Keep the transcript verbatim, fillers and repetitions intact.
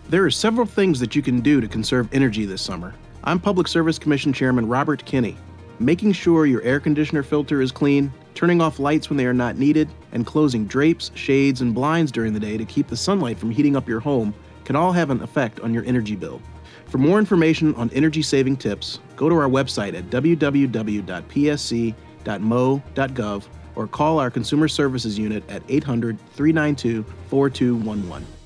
There are several things that you can do to conserve energy this summer. I'm Public Service Commission Chairman Robert Kinney. Making sure your air conditioner filter is clean, turning off lights when they are not needed, and closing drapes, shades, and blinds during the day to keep the sunlight from heating up your home can all have an effect on your energy bill. For more information on energy-saving tips, go to our website at w w w dot p s c dot m o dot gov or call our Consumer Services Unit at eight hundred, three nine two, four two one one.